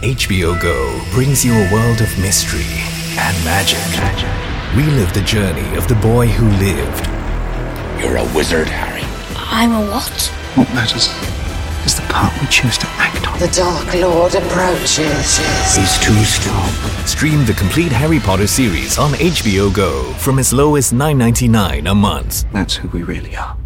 HBO Go brings you a world of mystery and magic. Relive the journey of the boy who lived. You're a wizard, Harry. I'm a what? What matters is the part we choose to act on. The Dark Lord approaches. He's too strong. Stream the complete Harry Potter series on HBO Go from as low as $9.99 a month. That's who we really are.